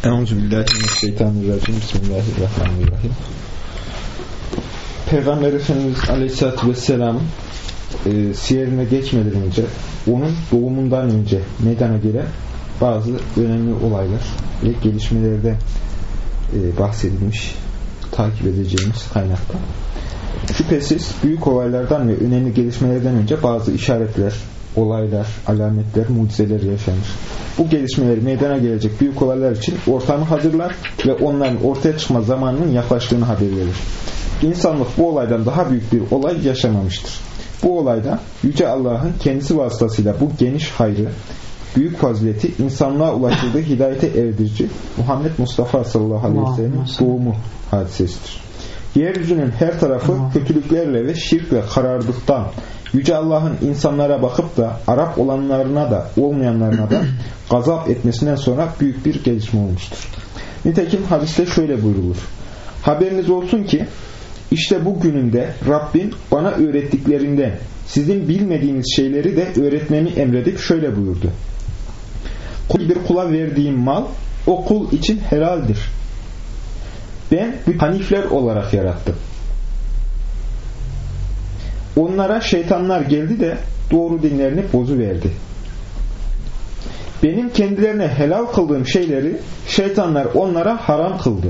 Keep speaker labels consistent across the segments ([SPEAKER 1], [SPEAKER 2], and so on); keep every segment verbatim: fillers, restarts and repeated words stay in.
[SPEAKER 1] Euzubillahimineşşeytanirracim. Bismillahirrahmanirrahim. Peygamber Efendimiz Aleyhisselatü Vesselam e, siyerine geçmeden önce, onun doğumundan önce meydana gelen bazı önemli olaylar ve gelişmelerden e, bahsedilmiş, takip edeceğimiz kaynakta. Şüphesiz büyük olaylardan ve önemli gelişmelerden önce bazı işaretler, olaylar, alametler, mucizeler yaşanır. Bu gelişmeler meydana gelecek büyük olaylar için ortamı hazırlar ve onların ortaya çıkma zamanının yaklaştığını haber verir. İnsanlık bu olaydan daha büyük bir olay yaşamamıştır. Bu olayda Yüce Allah'ın kendisi vasıtasıyla bu geniş hayrı, büyük fazileti insanlığa ulaştırdığı hidayete erdirici Muhammed Mustafa sallallahu aleyhi ve sellem'in doğumu hadisesidir. Yeryüzünün her tarafı kötülüklerle ve şirkle karardıktan, Yüce Allah'ın insanlara bakıp da Arap olanlarına da olmayanlarına da gazap etmesinden sonra büyük bir gelişme olmuştur. Nitekim hadiste şöyle buyrulur: haberiniz olsun ki işte bu günümde Rabbim bana öğrettiklerinden sizin bilmediğiniz şeyleri de öğretmemi emredip şöyle buyurdu: Kul bir kula verdiğim mal o kul için helaldir. Ben hanifler olarak yarattım. Onlara şeytanlar geldi de doğru dinlerini bozuverdi. Benim kendilerine helal kıldığım şeyleri şeytanlar onlara haram kıldı.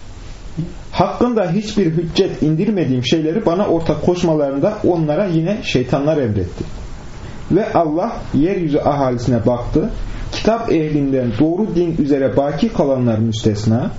[SPEAKER 1] Hakkında hiçbir hüccet indirmediğim şeyleri bana ortak koşmalarında onlara yine şeytanlar emretti. Ve Allah yeryüzü ahalisine baktı. Kitap ehlinden doğru din üzere baki kalanlar müstesna,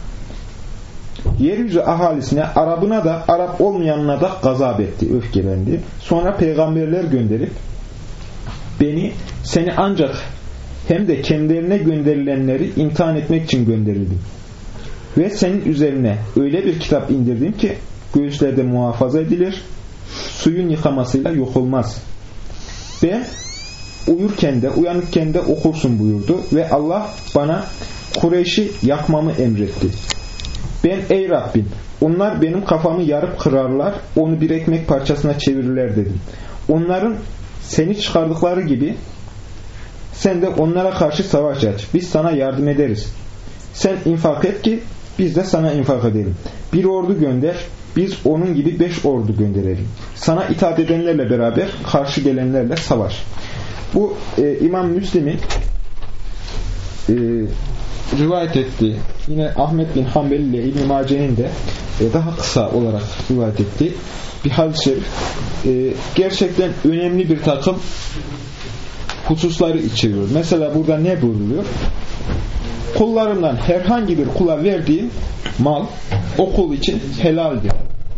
[SPEAKER 1] yeryüzü ahalisine, Arabına da Arap olmayanına da gazap etti, öfkelendi. Sonra peygamberler gönderip beni, seni ancak hem de kendilerine gönderilenleri imtihan etmek için gönderildim. Ve senin üzerine öyle bir kitap indirdim ki göğüslerde muhafaza edilir, suyun yıkamasıyla yok olmaz. Ben uyurken de uyanıkken de okursun buyurdu ve Allah bana Kureyş'i yakmamı emretti. Ben ey Rabbim, onlar benim kafamı yarıp kırarlar, onu bir ekmek parçasına çevirirler dedim. Onların seni çıkardıkları gibi sen de onlara karşı savaş aç. Biz sana yardım ederiz. Sen infak et ki biz de sana infak edelim. Bir ordu gönder, biz onun gibi beş ordu gönderelim. Sana itaat edenlerle beraber karşı gelenlerle savaş. Bu e, İmam Müslim'in e, rivayet ettiği, yine Ahmet bin Hanbel ile İbn-i Mace'nin de e, daha kısa olarak rivayet ettiği bir hadis-i şerif. E, gerçekten önemli bir takım hususları içeriyor. Mesela burada ne buyruluyor? Kullarımdan herhangi bir kula verdiğim mal o kul için helaldir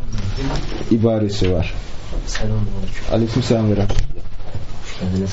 [SPEAKER 1] ibaresi var. Aleykümselam ve rahmetullah.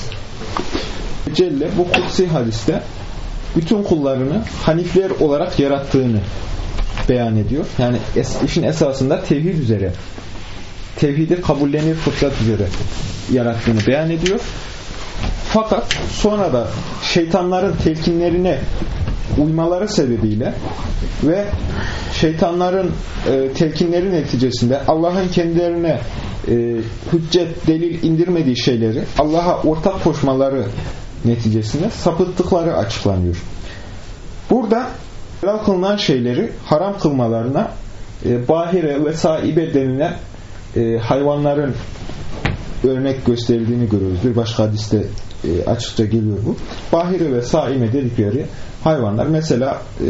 [SPEAKER 1] Celle bu kutsi hadiste bütün kullarını hanifler olarak yarattığını beyan ediyor. Yani es, işin esasında tevhid üzere, tevhidi kabullenir fıtrat üzere yarattığını beyan ediyor. Fakat sonra da şeytanların telkinlerine uymaları sebebiyle ve şeytanların e, telkinleri neticesinde Allah'ın kendilerine e, hüccet, delil indirmediği şeyleri Allah'a ortak koşmaları neticesinde sapıttıkları açıklanıyor. Burada helal kılınan şeyleri haram kılmalarına e, bahire ve saibe denilen e, hayvanların örnek gösterildiğini görüyoruz. Bir başka hadiste e, açıkça geliyor bu. Bahire ve saime dedikleri hayvanlar, mesela e,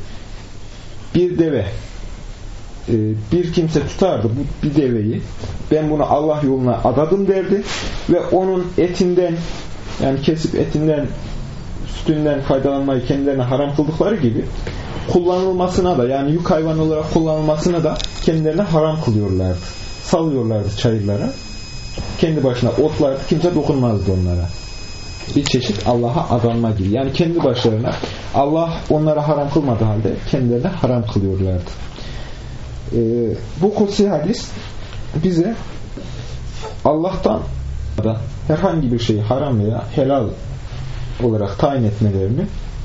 [SPEAKER 1] bir deve, e, bir kimse tutardı bu bir deveyi, ben bunu Allah yoluna adadım derdi ve onun etinden, yani kesip etinden, sütünden faydalanmayı kendilerine haram kıldıkları gibi kullanılmasına da, yani yük hayvanı olarak kullanılmasına da kendilerine haram kılıyorlardı. Salıyorlardı çayırlara. Kendi başına otlardı. Kimse dokunmazdı onlara. Bir çeşit Allah'a adanma gibi. Yani kendi başlarına, Allah onlara haram kılmadığı halde kendilerine haram kılıyorlardı. Ee, bu kutsi hadis bize Allah'tan da herhangi bir şeyi haram veya helal olarak tayin etmelerini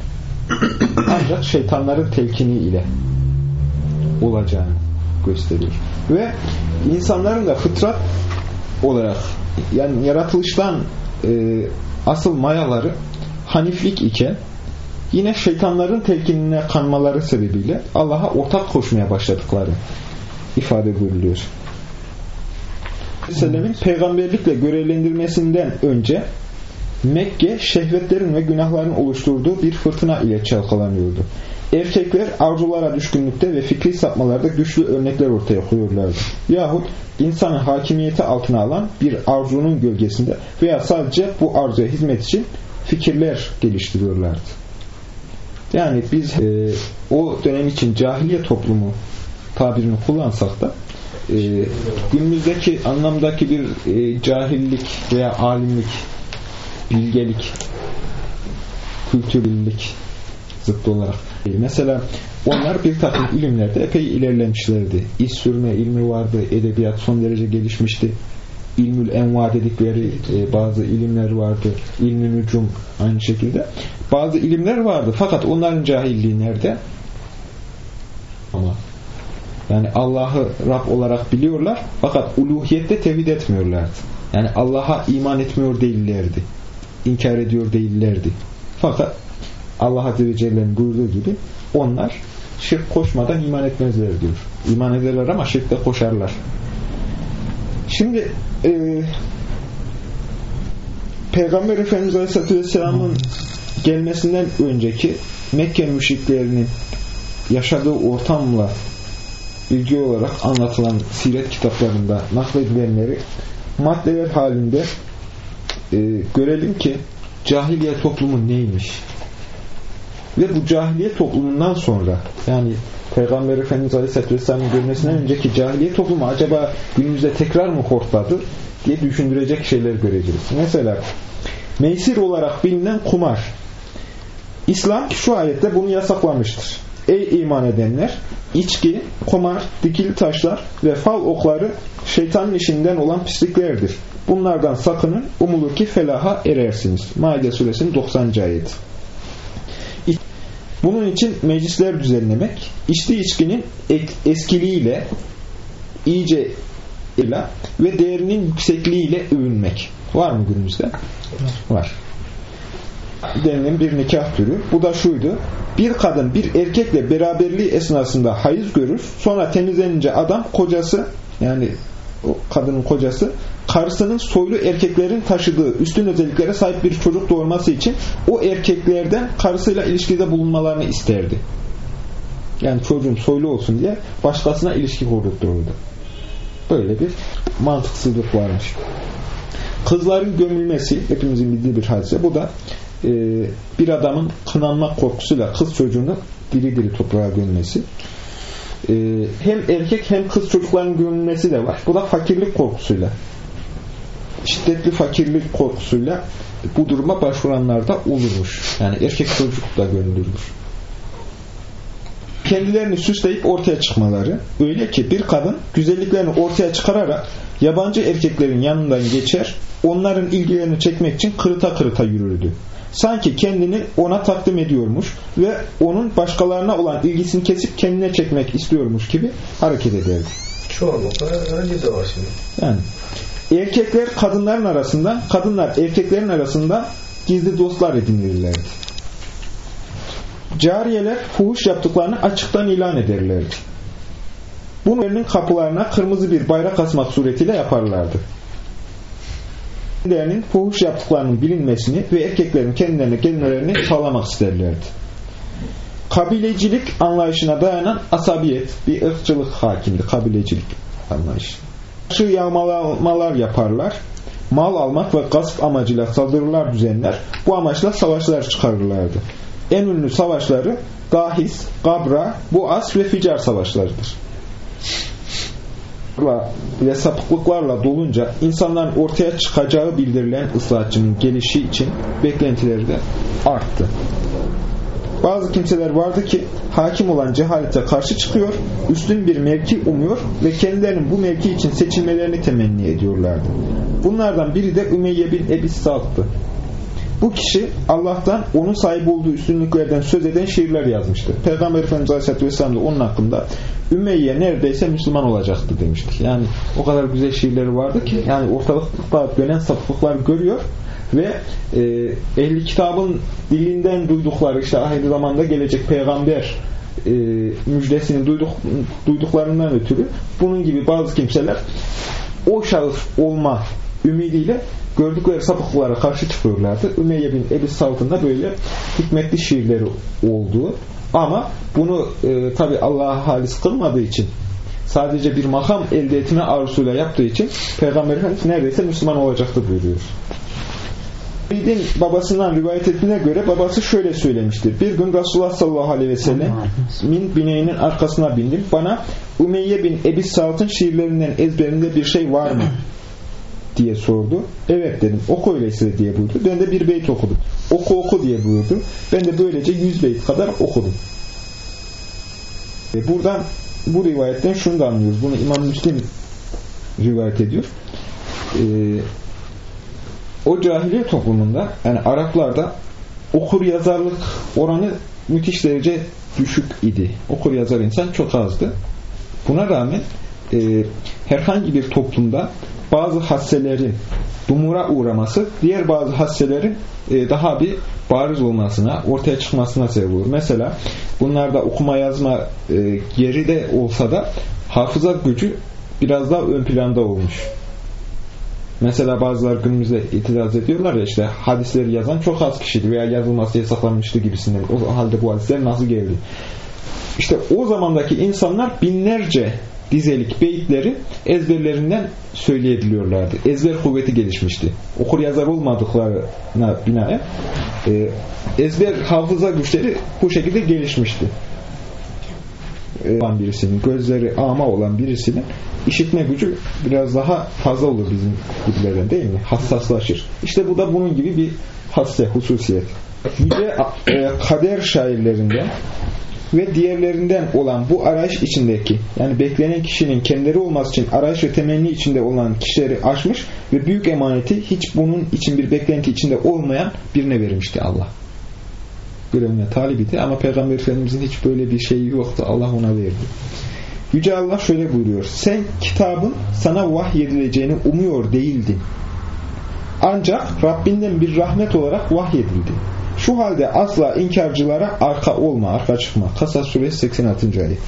[SPEAKER 1] ancak şeytanların telkini ile olacağını gösteriyor. Ve insanların da fıtrat olarak, yani yaratılıştan e, asıl mayaları haniflik iken, yine şeytanların telkinine kanmaları sebebiyle Allah'a ortak koşmaya başladıkları ifade buyuruluyor. Aleyhisselam'ın peygamberlikle görevlendirmesinden önce Mekke şehvetlerin ve günahların oluşturduğu bir fırtına ile çalkalanıyordu. Erkekler arzulara düşkünlükte ve fikri sapmalarda güçlü örnekler ortaya koyuyorlardı. Yahut insanı hakimiyeti altına alan bir arzunun gölgesinde veya sadece bu arzuya hizmet için fikirler geliştiriyorlardı. Yani biz e, o dönem için cahiliye toplumu tabirini kullansak da e, günümüzdeki anlamdaki bir e, cahillik veya alimlik, bilgelik, kültürlülük zıttı olarak. Mesela onlar bir takım ilimlerde epey ilerlemişlerdi. İş sürme ilmi vardı, edebiyat son derece gelişmişti. İlmül enva dedikleri e, bazı ilimler vardı. İlmü nücum aynı şekilde. Bazı ilimler vardı. Fakat onların cahilliği nerede? Ama yani Allah'ı Rab olarak biliyorlar. Fakat uluhiyette tevhid etmiyorlardı. Yani Allah'a iman etmiyor değillerdi. İnkar ediyor değillerdi. Fakat Allah Azze ve Celle'nin buyurduğu gibi onlar şirk koşmadan iman etmezler diyor. İman ederler ama şirkte koşarlar. Şimdi e, Peygamber Efendimiz Aleyhisselatü Vesselam'ın gelmesinden önceki Mekke müşriklerinin yaşadığı ortamla ilgili olarak anlatılan siret kitaplarında nakledilenleri maddeler halinde e, görelim ki cahiliye toplumu neymiş? Ve bu cahiliye toplumundan sonra yani Peygamber Efendimiz Aleyhisselatü Vesselam'ın gelmesinden önceki cahiliye toplumu acaba günümüzde tekrar mı hortladı diye düşündürecek şeyler göreceğiz. Mesela meysir olarak bilinen kumar. İslam şu ayette bunu yasaklamıştır. Ey iman edenler! İçki, kumar, dikili taşlar ve fal okları şeytanın işinden olan pisliklerdir. Bunlardan sakının, umulur ki felaha erersiniz. Maide suresinin doksanıncı ayeti. Bunun için meclisler düzenlemek, içtiği içkinin eskiliğiyle, iyice ile ve değerinin yüksekliğiyle övünmek. Var mı günümüzde? Var. Denilen bir nikah türü. Bu da şuydu. Bir kadın bir erkekle beraberliği esnasında hayız görür. Sonra temizlenince adam kocası yani o kadının kocası karısının soylu erkeklerin taşıdığı üstün özelliklere sahip bir çocuk doğurması için o erkeklerden karısıyla ilişkide bulunmalarını isterdi. Yani çocuğum soylu olsun diye başkasına ilişki kurdurturdu. Böyle bir mantıksızlık varmış. Kızların gömülmesi hepimizin bildiği bir hadise. Bu da e, bir adamın kınanmak korkusuyla kız çocuğunu diri diri toprağa gömmesi. E, hem erkek hem kız çocukların gömülmesi de var. Bu da fakirlik korkusuyla. Şiddetli fakirlik korkusuyla bu duruma başvuranlar da olurmuş. Yani erkek çocuk da gömülürmüş. Kendilerini süsleyip ortaya çıkmaları. Öyle ki bir kadın güzelliklerini ortaya çıkararak yabancı erkeklerin yanından geçer, onların ilgilerini çekmek için kırıta kırıta yürürdü. Sanki kendini ona takdim ediyormuş ve onun başkalarına olan ilgisini kesip kendine çekmek istiyormuş gibi hareket ederdi.
[SPEAKER 2] Çoğunlukla öyle de var şimdi.
[SPEAKER 1] Yani erkekler kadınların arasında, kadınlar erkeklerin arasında gizli dostlar edinirlerdi. Cariyeler fuhuş yaptıklarını açıktan ilan ederlerdi. Bunun kapılarına kırmızı bir bayrak asmak suretiyle yaparlardı. Kendilerinin fuhuş yaptıklarının bilinmesini ve erkeklerin kendilerine gelmelerini sağlamak isterlerdi. Kabilecilik anlayışına dayanan asabiyet, bir ırkçılık hakimdi. Kabilecilik anlayışı. Şu yağmalamalar yaparlar. Mal almak ve gasp amacıyla saldırılar düzenler. Bu amaçla savaşlar çıkarırlardı. En ünlü savaşları Dahis, Gabra, Buas ve Ficar savaşlarıdır. Ve sapıklıklarla dolunca insanların ortaya çıkacağı bildirilen ıslahatçının gelişi için beklentileri de arttı. Bazı kimseler vardı ki hakim olan cehalete karşı çıkıyor, üstün bir mevki umuyor ve kendilerinin bu mevki için seçilmelerini temenni ediyorlardı. Bunlardan biri de Ümeyye bin Ebi Sa'd'tı. Bu kişi Allah'tan onun sahip olduğu üstünlüklerden söz eden şiirler yazmıştı. Peygamber Efendimiz Aleyhisselatü Vesselam da onun hakkında Ümeyye neredeyse Müslüman olacaktı demiştik. Yani o kadar güzel şiirleri vardı ki yani ortalıkta dönen sapıklıklar görüyor Ve e, ehli kitabın dilinden duydukları işte ahir zamanda gelecek peygamber e, müjdesini duyduk, duyduklarından ötürü bunun gibi bazı kimseler o şahıs olma ümidiyle gördükleri sapıklıklara karşı çıkıyorlardı. Ümeyye bin Ebi Salt'ın da böyle hikmetli şiirleri olduğu ama bunu e, tabi Allah'a halis kılmadığı için sadece bir makam elde etme arzusuyla yaptığı için Peygamber Efendimiz neredeyse Müslüman olacaktı buyuruyor. Ümeyyed'in babasından rivayet ettiğine göre babası şöyle söylemiştir. Bir gün Resulullah sallallahu aleyhi ve sellem'in bineğinin arkasına bindim. Bana Ümeyye bin Ebi Salt'ın şiirlerinden ezberinde bir şey var mı? diye sordu. Evet dedim. Oku öyleyse diye buyurdu. Ben de bir beyt okudum. Oku oku diye buyurdu. Ben de böylece yüz beyt kadar okudum. Buradan bu rivayetten şunu da anlıyoruz. Bunu İmam Müslim rivayet ediyor. Ee, o cahiliye toplumunda yani Araplarda okur yazarlık oranı müthiş derece düşük idi. Okur yazar insan çok azdı. Buna rağmen e, herhangi bir toplumda bazı hasselerin dumura uğraması diğer bazı hasselerin e, daha bir bariz olmasına, ortaya çıkmasına sebep olur. Mesela bunlarda okuma yazma e, geri de olsa da hafıza gücü biraz daha ön planda olmuş. Mesela bazıları günümüzde itiraz ediyorlar ya işte hadisleri yazan çok az kişiydi veya yazılması yasaklanmıştı gibisinden. O halde bu hadisler nasıl geldi? İşte o zamandaki insanlar binlerce dizelik beyitleri ezberlerinden söyleyebiliyorlardı. Ezber kuvveti gelişmişti. Okur yazar olmadıklarına binaen e, ezber hafıza güçleri bu şekilde gelişmişti. E, olan birisinin, gözleri ama olan birisinin işitme gücü biraz daha fazla olur bizim gibilerden değil mi? Hassaslaşır. İşte bu da bunun gibi bir hasse, hususiyet. Yüce e, kader şairlerinden ve diğerlerinden olan bu arayış içindeki yani beklenen kişinin kendileri olması için arayış ve temenni içinde olan kişileri aşmış ve büyük emaneti hiç bunun için bir beklenti içinde olmayan birine vermişti Allah. Görevine talip idi ama Peygamber Efendimizin hiç böyle bir şeyi yoktu. Allah ona verdi. Yüce Allah şöyle buyuruyor. Sen kitabın sana vahyedileceğini umuyor değildin. Ancak Rabbinden bir rahmet olarak vahyedildi. Şu halde asla inkarcılara arka olma, arka çıkma. Kasas suresi seksen altıncı ayet.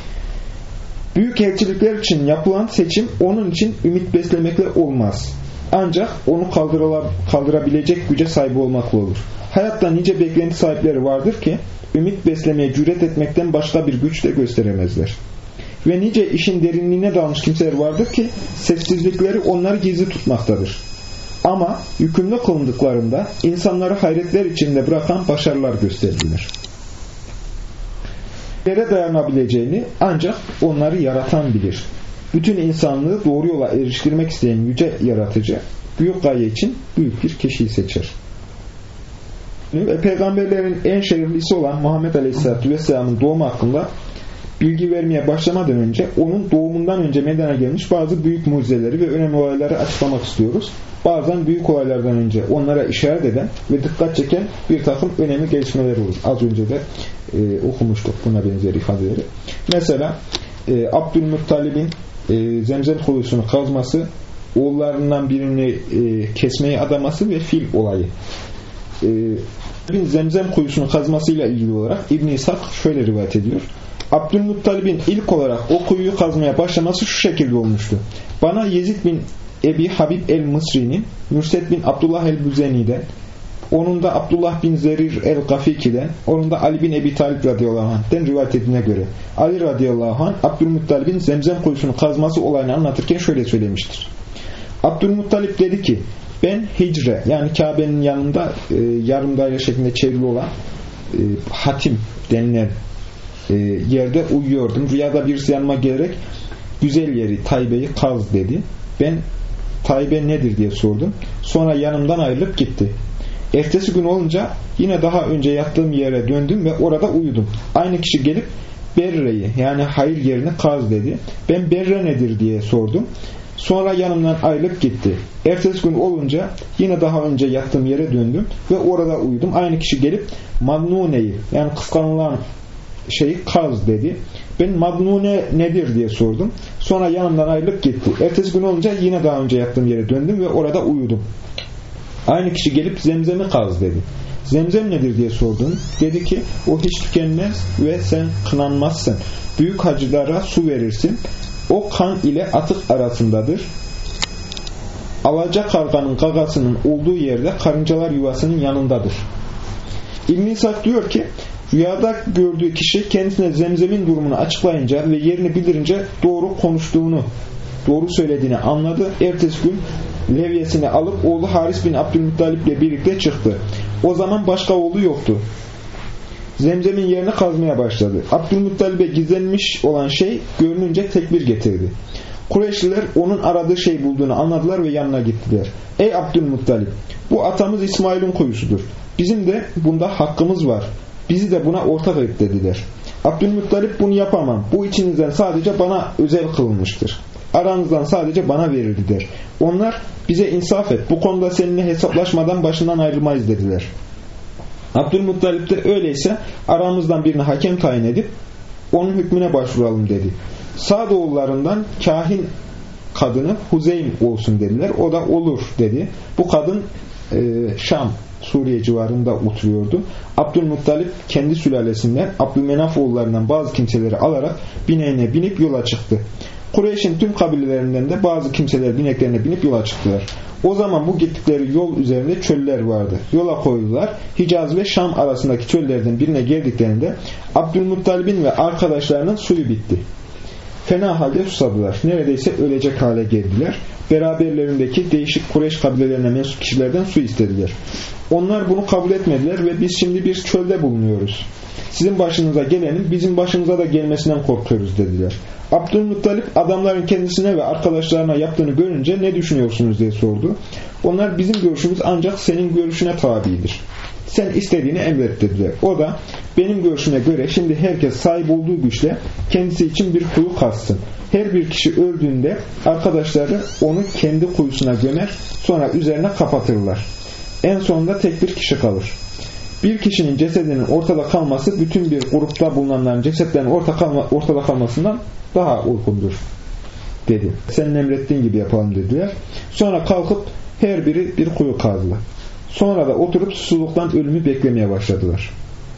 [SPEAKER 1] Büyük elçilikler için yapılan seçim onun için ümit beslemekle olmaz. Ancak onu kaldırabilecek güce sahip olmakla olur. Hayatta nice beklenti sahipleri vardır ki ümit beslemeye cüret etmekten başka bir güç de gösteremezler. Ve nice işin derinliğine dalmış kimseler vardır ki sessizlikleri onları gizli tutmaktadır. Ama yükümlü kılındıklarında insanları hayretler içinde bırakan başarılar gösterdiler. Nereye dayanabileceğini ancak onları yaratan bilir. Bütün insanlığı doğru yola eriştirmek isteyen yüce yaratıcı büyük gaye için büyük bir kişiyi seçer. Ve peygamberlerin en şereflisi olan Muhammed Aleyhisselatü Vesselam'ın doğumu hakkında bilgi vermeye başlamadan önce onun doğumundan önce meydana gelmiş bazı büyük mucizeleri ve önemli olayları açıklamak istiyoruz. Bazen büyük olaylardan önce onlara işaret eden ve dikkat çeken bir takım önemli gelişmeler olur. Az önce de e, okumuştuk buna benzer ifadeleri. Mesela e, Abdülmuttalib'in e, Zemzem kuyusunu kazması, oğullarından birini e, kesmeye adaması ve fil olayı. E, Zemzem kuyusunu kazmasıyla ilgili olarak İbn-i İshak şöyle rivayet ediyor. Abdülmuttalib'in ilk olarak o kuyuyu kazmaya başlaması şu şekilde olmuştu. Bana Yezid bin Ebi Habib el-Mısri'nin, Mürsed bin Abdullah el-Büzeni'den, onun da Abdullah bin Zerir el-Gafiki'den, onun da Ali bin Ebi Talib radıyallahu anh'ten rivayet edildiğine göre Ali radıyallahu anh Abdülmuttalib'in Zemzem kuyusunu kazması olayını anlatırken şöyle söylemiştir. Abdülmuttalib dedi ki ben Hicre yani Kabe'nin yanında e, yarım daire şeklinde çevrili olan e, Hatim denilen e, yerde uyuyordum. Rüyada birisi yanıma gelerek güzel yeri Taybe'yi kaz dedi. Ben Taybe nedir diye sordum. Sonra yanımdan ayrılıp gitti. Ertesi gün olunca yine daha önce yattığım yere döndüm ve orada uyudum. Aynı kişi gelip Berre'yi yani hayır yerini kaz dedi. Ben Berre nedir diye sordum. Sonra yanımdan ayrılıp gitti. Ertesi gün olunca yine daha önce yattığım yere döndüm ve orada uyudum. Aynı kişi gelip Madnune'yi yani kıskanılan şeyi kaz dedi. Ben Madnune nedir diye sordum. Sonra yanımdan ayrılıp gitti. Ertesi gün olunca yine daha önce yattığım yere döndüm ve orada uyudum. Aynı kişi gelip Zemzem'i kaz dedi. Zemzem nedir diye sordum. Dedi ki o hiç tükenmez ve sen kınanmazsın. Büyük hacılara su verirsin. O kan ile atık arasındadır. Alaca karganın gagasının olduğu yerde karıncalar yuvasının yanındadır. İbn-i İshak diyor ki rüyada gördüğü kişi kendisine Zemzem'in durumunu açıklayınca ve yerini bildirince doğru konuştuğunu, doğru söylediğini anladı. Ertesi gün levyesini alıp oğlu Haris bin Abdülmuttalip ile birlikte çıktı. O zaman başka oğlu yoktu. Zemzem'in yerini kazmaya başladı. Abdülmuttalip'e gizlenmiş olan şey görününce tekbir getirdi. Kureyşliler onun aradığı şeyi bulduğunu anladılar ve yanına gittiler. Ey Abdülmuttalip, bu atamız İsmail'in kuyusudur. Bizim de bunda hakkımız var. Bizi de buna ortak et dediler. Abdülmuttalip bunu yapamam. Bu içinizden sadece bana özel kılınmıştır. Aranızdan sadece bana verildi der. Onlar bize insaf et. Bu konuda seninle hesaplaşmadan başından ayrılmayız dediler. Abdülmuttalip de öyleyse aramızdan birini hakem tayin edip onun hükmüne başvuralım dedi. Sa'doğullarından kahin kadını Huzeym olsun dediler. O da olur dedi. Bu kadın e, Şam, Suriye civarında oturuyordu. Abdülmuttalip kendi sülalesinden Abdülmenaf oğullarından bazı kimseleri alarak bineğine binip yola çıktı. Kureyş'in tüm kabilelerinden de bazı kimseler bineklerine binip yola çıktılar. O zaman bu gittikleri yol üzerinde çöller vardı. Yola koydular. Hicaz ve Şam arasındaki çöllerden birine geldiklerinde Abdülmuttalib'in ve arkadaşlarının suyu bitti. Fena halde susadılar. Neredeyse ölecek hale geldiler. Beraberlerindeki değişik Kureyş kabilelerine mensup kişilerden su istediler. Onlar bunu kabul etmediler ve biz şimdi bir çölde bulunuyoruz. Sizin başınıza gelenin bizim başımıza da gelmesinden korkuyoruz dediler. Abdülmuttalip adamların kendisine ve arkadaşlarına yaptığını görünce ne düşünüyorsunuz diye sordu. Onlar bizim görüşümüz ancak senin görüşüne tabidir. Sen istediğini emret dediler. O da benim görüşüme göre şimdi herkes sahip olduğu güçle kendisi için bir kuyu kazsın. Her bir kişi öldüğünde arkadaşları onu kendi kuyusuna gömer, sonra üzerine kapatırlar. En sonunda tek bir kişi kalır. Bir kişinin cesedinin ortada kalması bütün bir grupta bulunanların cesetlerinin ortada kalmasından daha uygundur dedi. Senin emrettiğin gibi yapalım dediler. Sonra kalkıp her biri bir kuyu kazdı. Sonra da oturup susuzluktan ölümü beklemeye başladılar.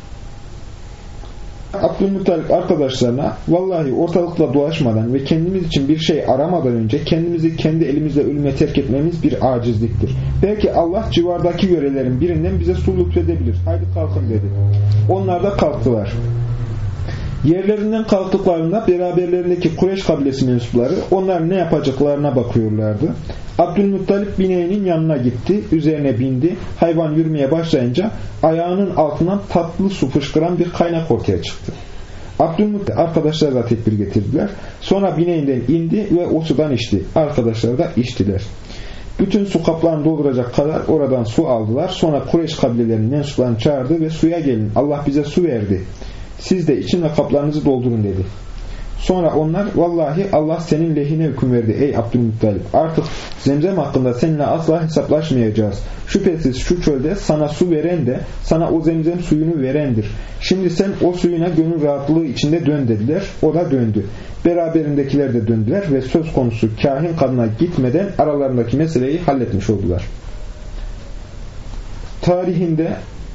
[SPEAKER 1] Abdülmuttalip arkadaşlarına vallahi ortalıkla dolaşmadan ve kendimiz için bir şey aramadan önce kendimizi kendi elimizle ölüme terk etmemiz bir acizliktir. Belki Allah civardaki yörelerin birinden bize su lütfedebilir. Haydi kalkın dedi. Onlar da kalktılar. Yerlerinden kalktıklarında beraberlerindeki Kureyş kabilesi mensupları onlar ne yapacaklarına bakıyorlardı. Abdülmuttalip bineğinin yanına gitti, üzerine bindi. Hayvan yürümeye başlayınca ayağının altından tatlı su fışkıran bir kaynak ortaya çıktı. Abdülmuttalip arkadaşlar da tekbir getirdiler. Sonra bineğinden indi ve o sudan içti. Arkadaşlar da içtiler. Bütün su kaplarını dolduracak kadar oradan su aldılar. Sonra Kureyş kabilelerinin mensuplarını çağırdı ve suya gelin. Allah bize su verdi. Siz de için ve kaplarınızı doldurun dedi. Sonra onlar vallahi Allah senin lehine hüküm verdi ey Abdülmuttalip. Artık Zemzem hakkında seninle asla hesaplaşmayacağız. Şüphesiz şu çölde sana su veren de sana o Zemzem suyunu verendir. Şimdi sen o suyuna gönül rahatlığı içinde dön dediler. O da döndü. Beraberindekiler de döndüler ve söz konusu kahin kadına gitmeden aralarındaki meseleyi halletmiş oldular. Tarihinde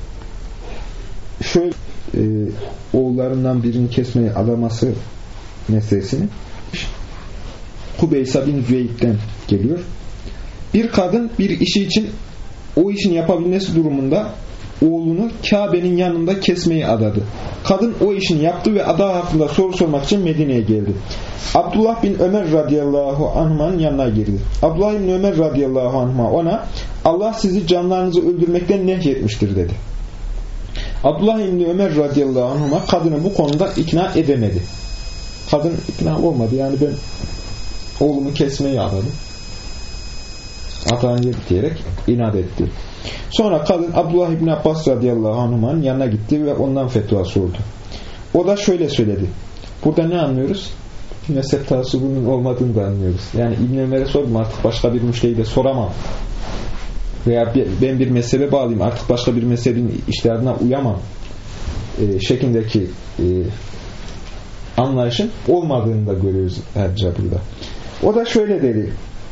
[SPEAKER 1] şöyle e, oğullarından birini kesmeye adaması meselesini Kubeysa bin Züveyd'den geliyor. Bir kadın bir işi için o işin yapabilmesi durumunda oğlunu Kabe'nin yanında kesmeyi adadı. Kadın o işini yaptı ve ada hakkında soru sormak için Medine'ye geldi. Abdullah bin Ömer radıyallahu anh'ın yanına girdi. Abdullah bin Ömer radıyallahu anh'a ona Allah sizi canlarınızı öldürmekten nehyetmiştir dedi. Abdullah bin Ömer radıyallahu anh'a kadını bu konuda ikna edemedi. Kadın ikna olmadı. Yani ben oğlumu kesmeyi adadım. Atağını yedi diyerek inat etti. Sonra kadın Abdullah İbni Abbas radıyallahu anh'ın yanına gitti ve ondan fetva sordu. O da şöyle söyledi. Burada ne anlıyoruz? Mezhep taassubunun olmadığını da anlıyoruz. Yani İbn Ömer'e sordum artık başka bir müşteyi de soramam. Veya ben bir mezhebe bağlıyım artık başka bir mezhebin işlerine uyamam. E, şeklindeki e, anlayışın olmadığını da görüyoruz ayrıca burada. O da şöyle dedi.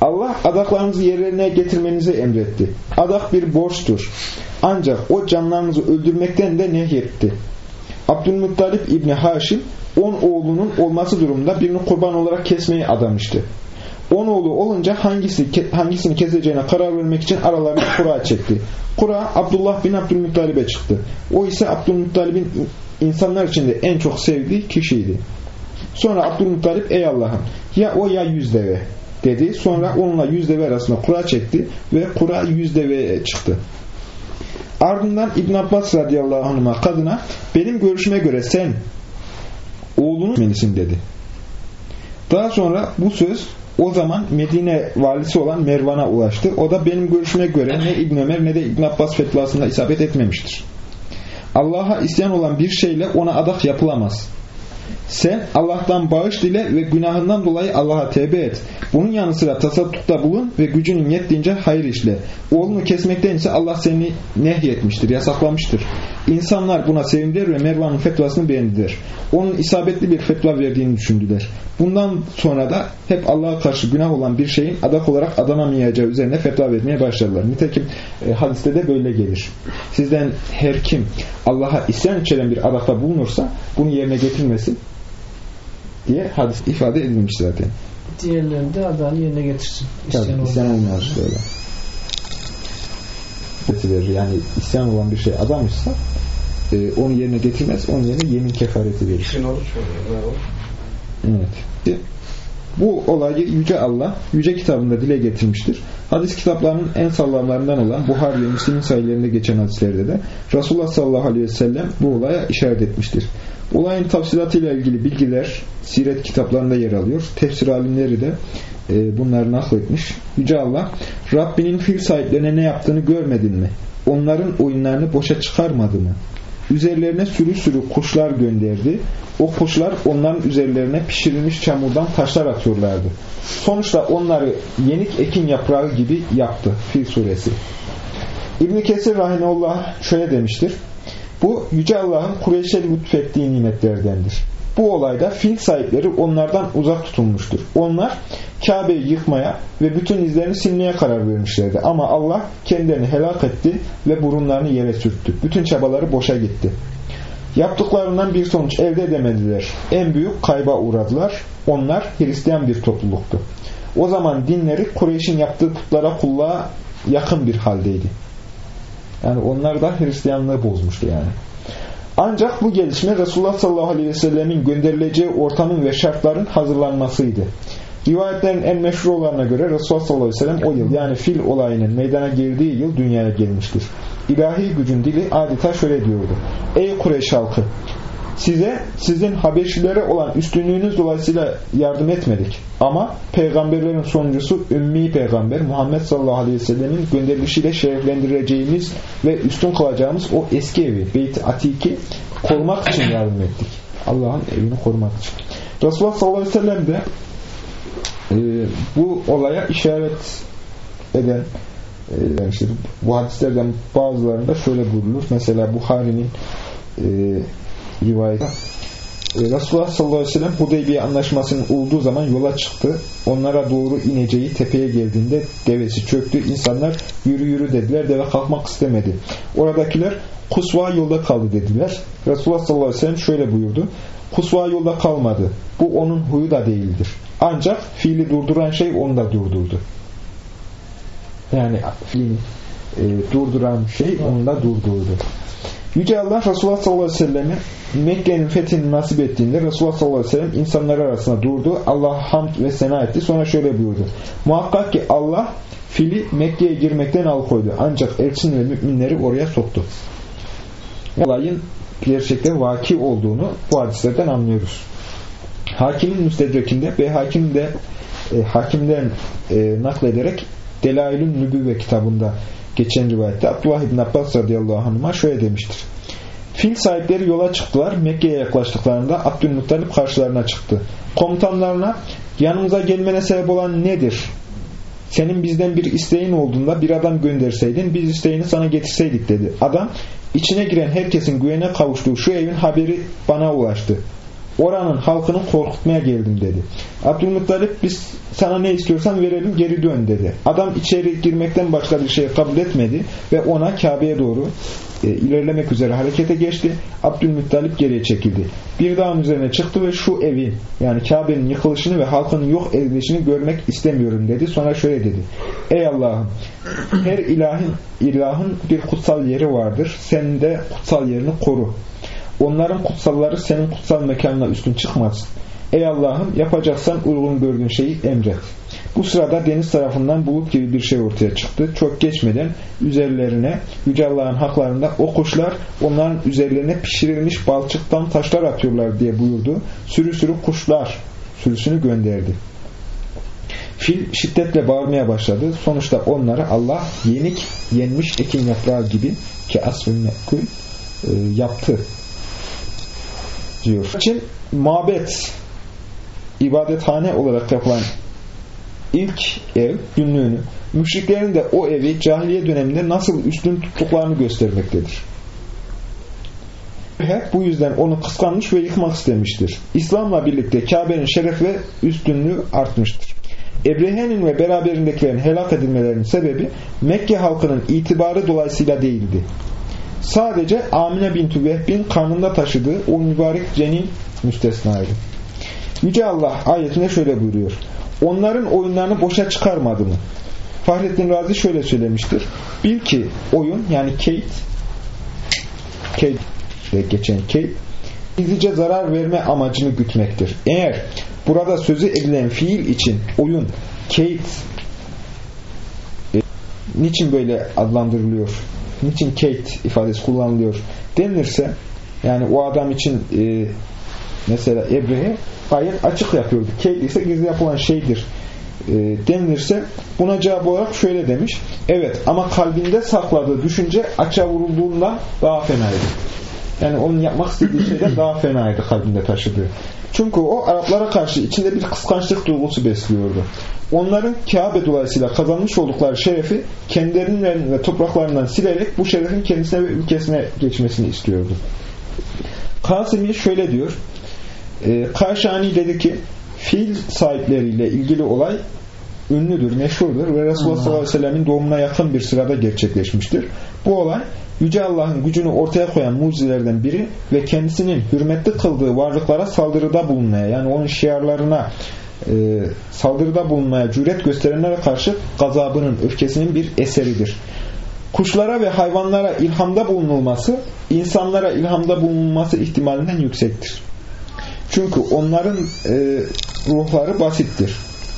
[SPEAKER 1] Allah adaklarınızı yerlerine getirmenizi emretti. Adak bir borçtur. Ancak o canlarınızı öldürmekten de nehyetti. Abdülmuttalip İbni Haşim on oğlunun olması durumunda birini kurban olarak kesmeyi adamıştı. On oğlu olunca hangisi, hangisini keseceğine karar vermek için aralarında kura çekti. Kura Abdullah bin Abdülmuttalib'e çıktı. O ise Abdülmuttalib'in insanlar içinde en çok sevdiği kişiydi. Sonra Abdülmuttalip ey Allah'ım ya o ya yüz deve dedi. Sonra onunla yüz deve arasında kura çekti ve kura yüz deveye çıktı. Ardından İbn Abbas radıyallahu anh'a kadına benim görüşüme göre sen oğlunu melisin dedi. Daha sonra bu söz o zaman Medine valisi olan Mervan'a ulaştı. O da benim görüşüme göre ne İbn Ömer ne de İbn Abbas fetvasında isabet etmemiştir. Allah'a isyan olan bir şeyle ona adak yapılamaz. Sen Allah'tan bağış dile ve günahından dolayı Allah'a tevbe et. Bunun yanı sıra tasaddukta bulun ve gücünün yettiğince hayır işle. Oğlunu kesmekten ise Allah seni nehyetmiştir, yasaklamıştır. İnsanlar buna sevindiler ve Mervan'ın fetvasını beğendiler. Onun isabetli bir fetva verdiğini düşündüler. Bundan sonra da hep Allah'a karşı günah olan bir şeyin adak olarak adanamayacağı üzerine fetva vermeye başladılar. Nitekim e, hadiste de böyle gelir. Sizden her kim Allah'a isyan içeren bir adakta bulunursa bunu yerine getirmesin diye hadis ifade edilmiş zaten.
[SPEAKER 3] Diğerlerini de adağını yerine getirsin.
[SPEAKER 1] İsyan, Tabii, isyan olmaz şöyle. Yani isyan olan bir şey adamışsa e, onu yerine getirmez, onun yerine yemin kefareti verir.
[SPEAKER 2] İşin oruç oluyor.
[SPEAKER 1] Evet. Bu olayı Yüce Allah Yüce kitabında dile getirmiştir. Hadis kitaplarının en sağlamlarından olan Buhari ve Müslim'in sayılarında geçen hadislerde de Resulullah sallallahu aleyhi ve sellem bu olaya işaret etmiştir. Olayın tafsilatıyla ilgili bilgiler siret kitaplarında yer alıyor. Tefsir alimleri de e, bunları nakletmiş. Yüce Allah Rabbinin fil sahiplerine ne yaptığını görmedin mi? Onların oyunlarını boşa çıkarmadı mı? Üzerlerine sürü sürü kuşlar gönderdi. O kuşlar onların üzerlerine pişirilmiş çamurdan taşlar atıyorlardı. Sonuçta onları yenik ekin yaprağı gibi yaptı. Fil suresi. İbn-i Kesir rahimehullah şöyle demiştir. Bu Yüce Allah'ın Kureyş'e lütfettiği nimetlerdendir. Bu olayda fil sahipleri onlardan uzak tutulmuştur. Onlar Kabe'yi yıkmaya ve bütün izlerini silmeye karar vermişlerdi. Ama Allah kendilerini helak etti ve burunlarını yere sürttü. Bütün çabaları boşa gitti. Yaptıklarından bir sonuç elde edemediler. En büyük kayba uğradılar. Onlar Hristiyan bir topluluktu. O zaman dinleri Kureyş'in yaptığı putlara kulluğa yakın bir haldeydi. Yani onlar da Hristiyanlığı bozmuştu yani. Ancak bu gelişme Resulullah sallallahu aleyhi ve sellemin gönderileceği ortamın ve şartların hazırlanmasıydı. Rivayetlerin en meşhur olanına göre Resulullah sallallahu aleyhi ve sellem o yıl yani fil olayının meydana geldiği yıl dünyaya gelmiştir. İlahi gücün dili adeta şöyle diyordu. Ey Kureyş halkı! Size sizin Habeşilere olan üstünlüğünüz dolayısıyla yardım etmedik. Ama peygamberlerin sonuncusu Ümmi Peygamber Muhammed sallallahu aleyhi ve sellemin gönderilişiyle şereflendireceğimiz ve üstün kılacağımız o eski evi Beyt-i Atik'i korumak için yardım ettik. Allah'ın evini korumak için. Resulullah sallallahu aleyhi ve sellem de e, bu olaya işaret eden e, işte bu hadislerden bazılarında şöyle buyrulur. Mesela Buhari'nin e, rivayeti. Resulullah sallallahu aleyhi ve sellem Hudeybiye anlaşmasının olduğu zaman yola çıktı. Onlara doğru ineceği tepeye geldiğinde devesi çöktü. İnsanlar yürü yürü dediler. Deve kalkmak istemedi. Oradakiler Kusva yolda kaldı dediler. Resulullah sallallahu aleyhi ve sellem şöyle buyurdu. Kusva yolda kalmadı. Bu onun huyu da değildir. Ancak fiili durduran şey onu da durdurdu. Yani fiili e, durduran şey onu da durdurdu. Yüce Allah Resulullah sallallahu aleyhi ve sellem'e Mekke'nin fethini nasip ettiğinde Resulullah sallallahu aleyhi ve sellem insanlar arasında durdu. Allah'a hamd ve sena etti. Sonra şöyle buyurdu. Muhakkak ki Allah fili Mekke'ye girmekten alıkoydu. Ancak elçin ve müminleri oraya soktu. Olayın gerçekten vaki olduğunu bu hadislerden anlıyoruz. Hakimin müstedrekinde ve hakim de e, hakimden e, naklederek Delailün Nübüvve kitabında geçen rivayette Abdullah İbn Abbas radıyallahu anh'a şöyle demiştir. Fil sahipleri yola çıktılar. Mekke'ye yaklaştıklarında Abdülmuttalip karşılarına çıktı. Komutanlarına yanımıza gelmene sebep olan nedir? Senin bizden bir isteğin olduğunda bir adam gönderseydin biz isteğini sana getirseydik dedi. Adam içine giren herkesin güvene kavuştuğu şu evin haberi bana ulaştı. Oranın halkını korkutmaya geldim dedi. Abdülmuttalip biz sana ne istiyorsan verelim geri dön dedi. Adam içeri girmekten başka bir şey kabul etmedi ve ona Kabe'ye doğru e, ilerlemek üzere harekete geçti. Abdülmuttalip geriye çekildi. Bir dağın üzerine çıktı ve şu evin yani Kabe'nin yıkılışını ve halkının yok edilişini görmek istemiyorum dedi. Sonra şöyle dedi. Ey Allah'ım, her ilahın, ilahın bir kutsal yeri vardır. Sen de kutsal yerini koru. Onların kutsalları senin kutsal mekanına üstün çıkmasın. Ey Allah'ım, yapacaksan uygun gördüğün şeyi emret. Bu sırada deniz tarafından bulut gibi bir şey ortaya çıktı. Çok geçmeden üzerlerine Yüce Allah'ın haklarında o kuşlar onların üzerlerine pişirilmiş balçıktan taşlar atıyorlar diye buyurdu. Sürü sürü kuşlar sürüsünü gönderdi. Fil şiddetle bağırmaya başladı. Sonuçta onları Allah yenik yenmiş ekin yaprağı gibi ki asfın mekul yaptı diyor. için mabet ibadethane olarak yapılan ilk ev günlüğünü, müşriklerin de o evi cahiliye döneminde nasıl üstün tuttuklarını göstermektedir. Hep bu yüzden onu kıskanmış ve yıkmak istemiştir. İslam'la birlikte Kabe'nin şeref ve üstünlüğü artmıştır. Ebrehe'nin ve beraberindekilerin helak edilmelerinin sebebi Mekke halkının itibarı dolayısıyla değildi. Sadece Amine bint Vehb'in karnında taşıdığı o mübarek cenin müstesnaydı. Yüce Allah ayetinde şöyle buyuruyor. Onların oyunlarını boşa çıkarmadı mı? Fahrettin Razi şöyle söylemiştir. Bil ki oyun yani Kate Kate diye geçen Kate gizlice zarar verme amacını gütmektir. Eğer burada sözü edilen fiil için oyun Kate e, niçin böyle adlandırılıyor? Niçin Kate ifadesi kullanılıyor denilirse yani o adam için e, mesela Ebrehe gayet açık yapıyordu. Kate ise gizli yapılan şeydir e, denilirse buna cevap olarak şöyle demiş. Evet ama kalbinde sakladığı düşünce açığa vurulduğundan daha fenaydı. Yani onun yapmak istediği şeyden daha fenaydı kalbinde taşıdığı. Çünkü o Araplara karşı içinde bir kıskançlık duygusu besliyordu. Onların Kabe dolayısıyla kazanmış oldukları şerefi kendilerinden ve topraklarından silerek bu şerefin kendisine ve ülkesine geçmesini istiyordu. Kasimi şöyle diyor. E, Karşani dedi ki fiil sahipleriyle ilgili olay ünlüdür, meşhurdur ve Resulullah sallallahu aleyhi ve sellemin doğumuna yakın bir sırada gerçekleşmiştir. Bu olay Yüce Allah'ın gücünü ortaya koyan mucizelerden biri ve kendisinin hürmetli kıldığı varlıklara saldırıda bulunmaya yani onun şiarlarına e, saldırıda bulunmaya cüret gösterenlere karşı gazabının, öfkesinin bir eseridir. Kuşlara ve hayvanlara ilhamda bulunulması insanlara ilhamda bulunulması ihtimalinden yüksektir. Çünkü onların e, ruhları basittir.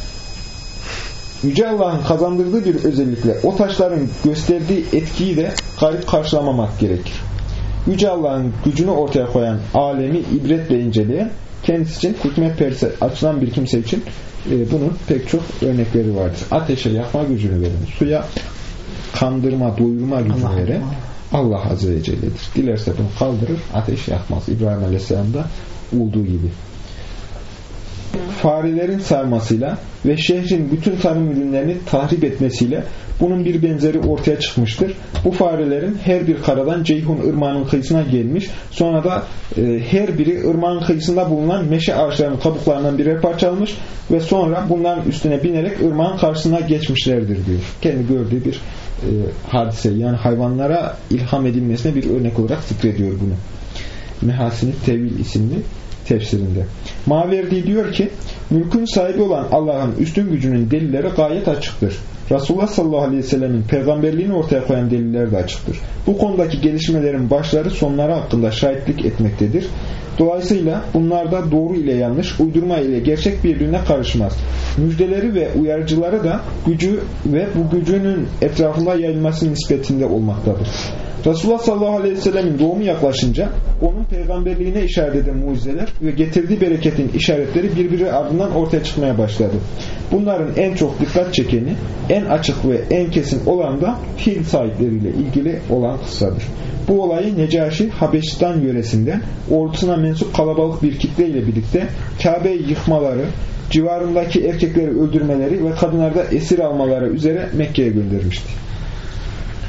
[SPEAKER 1] Yüce Allah'ın kazandırdığı bir özellikle o taşların gösterdiği etkiyi de garip karşılamamak gerekir. Yüce Allah'ın gücünü ortaya koyan alemi ibretle inceleyen kendisi için hikmet perse açılan bir kimse için e, bunun pek çok örnekleri vardır. Ateşe yakma gücünü veren, suya kandırma, doyurma gücünü Allah veren Allah Azze ve Celle'dir. Dilerse bunu kaldırır, ateş yakmaz. İbrahim Aleyhisselam'da olduğu gibi. Farelerin sarmasıyla ve şehrin bütün tarım ürünlerini tahrip etmesiyle bunun bir benzeri ortaya çıkmıştır. Bu farelerin her bir karadan Ceyhun ırmağının kıyısına gelmiş, sonra da e, her biri ırmağın kıyısında bulunan meşe ağaçlarının kabuklarından birer parça almış ve sonra bunların üstüne binerek ırmağın karşısına geçmişlerdir diyor. Kendi gördüğü bir e, hadise, yani hayvanlara ilham edilmesine bir örnek olarak zikrediyor bunu. Mehasin-i Tevil isimli tefsirinde. Maverdi diyor ki mülkün sahibi olan Allah'ın üstün gücünün delilleri gayet açıktır. Resulullah sallallahu aleyhi ve sellemin peygamberliğini ortaya koyan deliller de açıktır. Bu konudaki gelişmelerin başları sonları hakkında şahitlik etmektedir. Dolayısıyla bunlarda doğru ile yanlış, uydurma ile gerçek birbirine karışmaz. Müjdeleri ve uyarıcıları da gücü ve bu gücünün etrafında yayılması nispetinde olmaktadır. Resulullah sallallahu aleyhi ve sellemin doğumu yaklaşınca onun peygamberliğine işaret eden mucizeler ve getirdiği bereketin işaretleri birbiri ardından ortaya çıkmaya başladı. Bunların en çok dikkat çekeni, en açık ve en kesin olan da fil sahipleriyle ilgili olan kıssadır. Bu olayı Necaşi Habeşistan yöresinden ordusuna mensup kalabalık bir kitle ile birlikte Kabe'yi yıkmaları, civarındaki erkekleri öldürmeleri ve kadınlarda esir almaları üzere Mekke'ye göndermişti.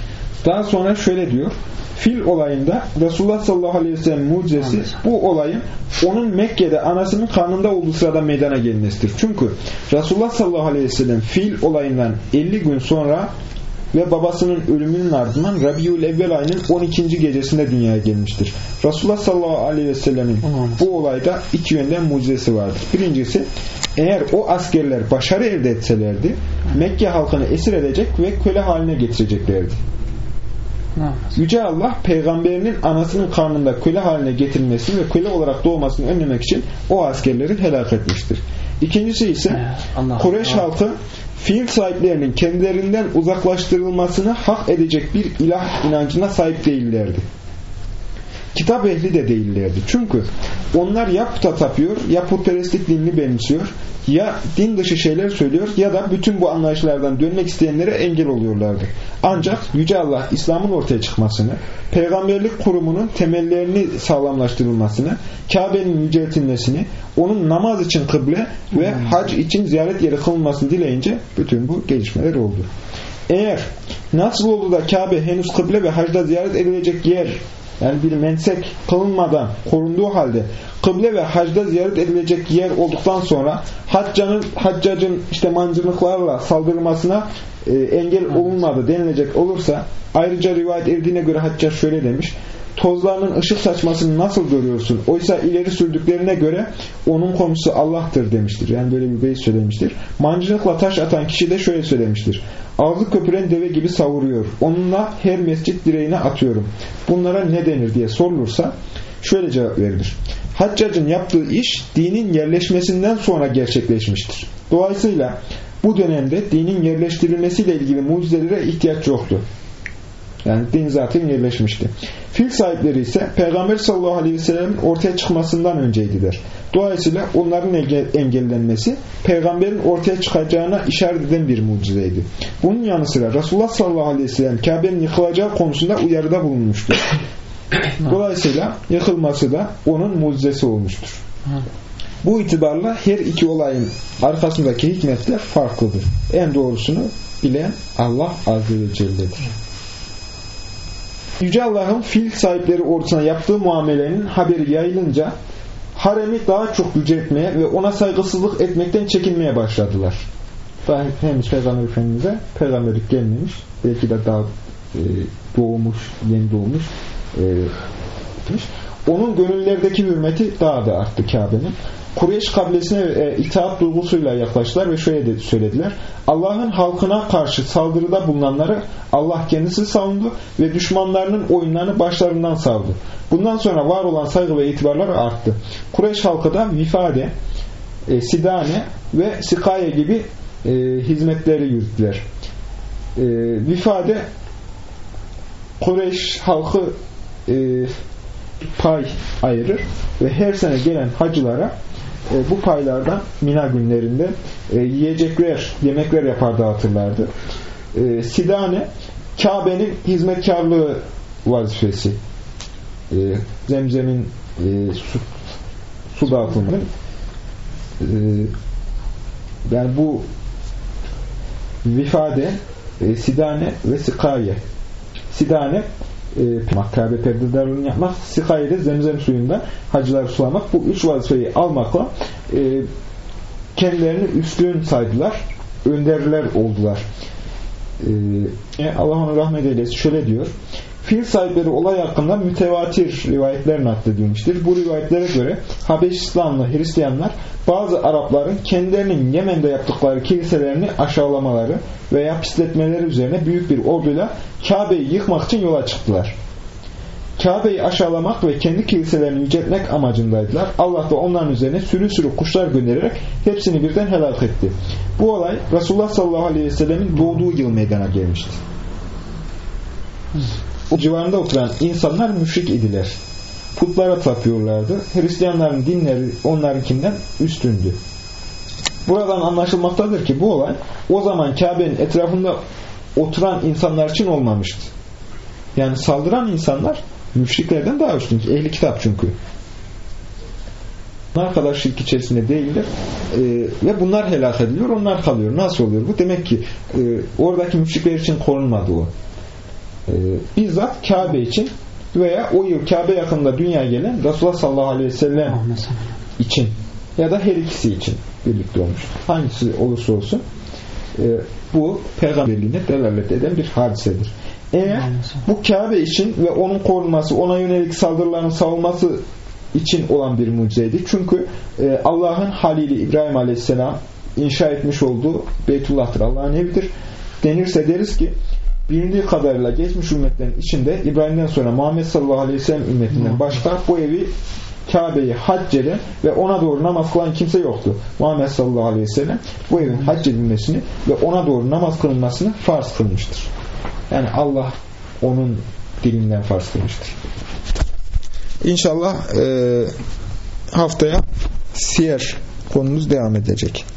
[SPEAKER 1] Daha sonra şöyle diyor. Fil olayında Resulullah sallallahu aleyhi ve sellem mucizesi bu olayın onun Mekke'de anasının karnında olduğu sırada meydana gelmesidir. Çünkü Resulullah sallallahu aleyhi ve sellem fil olayından elli gün sonra ve babasının ölümünün ardından Rabiülevvel ayının on ikinci gecesinde dünyaya gelmiştir. Resulullah sallallahu aleyhi ve sellemin bu olayda iki yönden mucizesi vardır. Birincisi, eğer o askerler başarı elde etselerdi Mekke halkını esir edecek ve köle haline getireceklerdi. Yüce Allah peygamberinin anasının karnında köle haline getirilmesini ve köle olarak doğmasını önlemek için o askerleri helak etmiştir. İkincisi ise Allah, Kureyş Allah. halkı fiil sahiplerinin kendilerinden uzaklaştırılmasını hak edecek bir ilah inancına sahip değillerdi. Kitap ehli de değillerdi. Çünkü onlar ya puta tapıyor, ya putperestlik dinini benimsiyor, ya din dışı şeyler söylüyor ya da bütün bu anlayışlardan dönmek isteyenlere engel oluyorlardı. Ancak Yüce Allah İslam'ın ortaya çıkmasını, peygamberlik kurumunun temellerini sağlamlaştırılmasını, Kabe'nin yüceltilmesini, onun namaz için kıble ve hac için ziyaret yeri kılınmasını dileyince bütün bu gelişmeler oldu. Eğer nasıl oldu da Kabe henüz kıble ve hacda ziyaret edilecek yer, yani bir mensek kılınmadan korunduğu halde kıble ve hacda ziyaret edilecek yer olduktan sonra haccanın, haccacın işte mancınıklarla saldırmasına e, engel olunmadı denilecek olursa, ayrıca rivayet edildiğine göre haccac şöyle demiş: tozlarının ışık saçmasını nasıl görüyorsun? Oysa ileri sürdüklerine göre onun komşusu Allah'tır demiştir. Yani böyle bir beyit söylemiştir. Mancınıkla taş atan kişi de şöyle söylemiştir: ağzı köpüren deve gibi savuruyor. Onunla her mescit direğine atıyorum. Bunlara ne denir diye sorulursa şöyle cevap verilir: haccacın yaptığı iş dinin yerleşmesinden sonra gerçekleşmiştir. Dolayısıyla bu dönemde dinin yerleştirilmesiyle ilgili mucizelere ihtiyaç yoktu. Yani din zaten yerleşmişti. Fil sahipleri ise Peygamber sallallahu aleyhi ve sellem'in ortaya çıkmasından önceydiler. Dolayısıyla onların engellenmesi Peygamberin ortaya çıkacağına işaret eden bir mucizeydi. Bunun yanı sıra Resulullah sallallahu aleyhi ve sellem Kabe'nin yıkılacağı konusunda uyarıda bulunmuştur. Dolayısıyla yıkılması da onun mucizesi olmuştur. Bu itibarla her iki olayın arkasındaki hikmetler farklıdır. En doğrusunu bilen Allah azze ve celle'dir. Yüce Allah'ın fil sahipleri ordusuna yaptığı muamelenin haberi yayılınca haremi daha çok yüceltmeye ve ona saygısızlık etmekten çekinmeye başladılar. Daha henüz Peygamber Efendimiz'e peygamberlik gelmemiş. Belki de daha e, doğmuş, yeni doğmuş. E, onun gönüllerdeki hürmeti daha da arttı Kabe'nin. Kureyş kabilesine e, itaat duygusuyla yaklaştılar ve şöyle de söylediler: Allah'ın halkına karşı saldırıda bulunanları Allah kendisi savundu ve düşmanlarının oyunlarını başlarından savdu. Bundan sonra var olan saygı ve itibarlar arttı. Kureyş halkı da Vifade, e, Sidane ve Sikaye gibi e, hizmetleri yürüttüler. E, Vifade, Kureyş halkı e, pay ayırır ve her sene gelen hacılara e, bu paylardan Mina günlerinde e, yiyecekler, yemekler yapar dağıtırlardı. E, Sidane, Kabe'nin hizmetkarlığı vazifesi. E, Zemzem'in e, su, su dağıtımının e, yani bu Vifade, e, Sidane ve Sikaye. Sidane Kabe perdedarlığını yapmak, Sikaye'de zemzem suyunda hacıları sulamak, bu üç vazifeyi almakla e, kendilerini üstün saydılar, önderler oldular. E, Allah onu rahmet eylesin. Şöyle diyor: fil sahipleri olay hakkında mütevatir rivayetler nakledilmiştir. Bu rivayetlere göre Habeşistanlı Hristiyanlar bazı Arapların kendilerinin Yemen'de yaptıkları kiliselerini aşağılamaları veya pisletmeleri üzerine büyük bir orduyla Kabe'yi yıkmak için yola çıktılar. Kabe'yi aşağılamak ve kendi kiliselerini yüceltmek amacındaydılar. Allah da onların üzerine sürü sürü kuşlar göndererek hepsini birden helak etti. Bu olay Resulullah sallallahu aleyhi ve sellemin doğduğu yıl meydana gelmişti. O civarında oturan insanlar müşrik idiler. Putlara tapıyorlardı. Hristiyanların dinleri onlarınkinden üstündü. Buradan anlaşılmaktadır ki bu olay o zaman Kabe'nin etrafında oturan insanlar için olmamıştı. Yani saldıran insanlar müşriklerden daha üstün. Ehli kitap çünkü. Bunlar kadar şirk içerisinde değiller. Ee, ve bunlar helak ediliyor, onlar kalıyor. Nasıl oluyor bu? Demek ki e, oradaki müşrikler için korunmadı o. e, bizzat Kabe için veya o yıl Kabe yakınında dünyaya gelen Resulullah sallallahu aleyhi ve sellem için ya da her ikisi için birlikte olmuş. Hangisi olursa olsun e, bu peygamberliğine delalet eden bir hadisedir. Eğer bu Kabe için ve onun korunması, ona yönelik saldırıların savunması için olan bir mucizeydi. Çünkü e, Allah'ın Halili İbrahim aleyhisselam inşa etmiş olduğu Beytullah'tır. Allah'ın evidir. Denirse deriz ki bilindiği kadarıyla geçmiş ümmetlerin içinde İbrahim'den sonra Muhammed sallallahu aleyhi ve sellem ümmetinden başka bu evi Kabe'yi hac eden ve ona doğru namaz kılan kimse yoktu. Muhammed sallallahu aleyhi ve sellem bu evin hac edilmesini ve ona doğru namaz kılınmasını farz kılmıştır. Yani Allah onun dilinden farz kılmıştır. İnşallah e, haftaya siyer konumuz devam edecek.